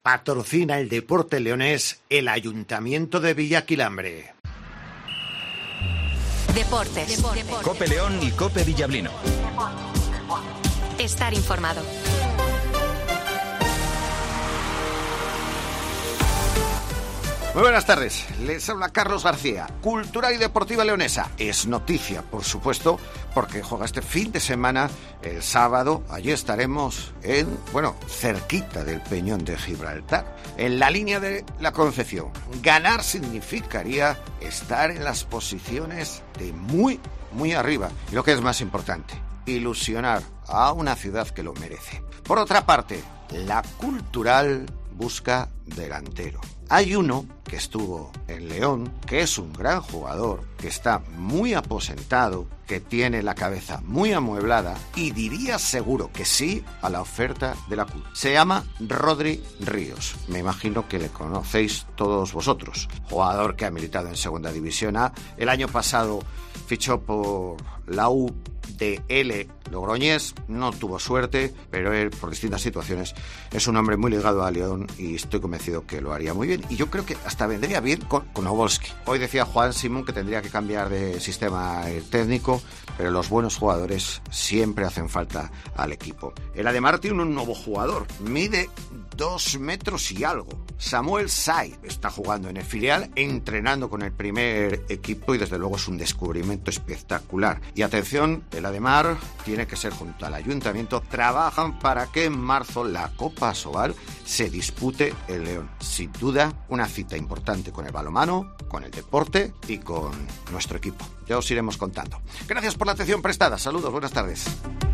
Patrocina el deporte leonés el Ayuntamiento de Villaquilambre. Deportes. Cope León y Cope Villablino. Estar informado. Muy buenas tardes, les habla Carlos García. Cultural y Deportiva Leonesa. Es noticia, por supuesto, porque juega este fin de semana, el sábado. Allí estaremos cerquita del Peñón de Gibraltar, en la línea de la Concepción. Ganar significaría estar en las posiciones de muy, muy arriba. Y lo que es más importante, ilusionar a una ciudad que lo merece. Por otra parte, la Cultural busca delantero. Hay uno que estuvo en León, que es un gran jugador, que está muy aposentado, que tiene la cabeza muy amueblada y diría seguro que sí a la oferta de la CUL. Se llama Rodri Ríos. Me imagino que le conocéis todos vosotros. Jugador que ha militado en Segunda División A. El año pasado fichó por la UDL Logroñés, no tuvo suerte, pero él, por distintas situaciones, es un hombre muy ligado a León y estoy convencido que lo haría muy bien. Y yo creo que hasta vendría bien con Obolski. Hoy decía Juan Simón que tendría que cambiar de sistema técnico, pero los buenos jugadores siempre hacen falta al equipo. El Ademar tiene un nuevo jugador, mide 2 metros y algo. Samuel Say está jugando en el filial, entrenando con el primer equipo y desde luego es un descubrimiento espectacular. Y atención, el Ademar tiene que ser junto al ayuntamiento, trabajan para que en marzo la Copa Sobal se dispute en León. Sin duda, una cita importante con el balonmano, con el deporte y con nuestro equipo. Ya os iremos contando. Gracias por la atención prestada. Saludos, buenas tardes.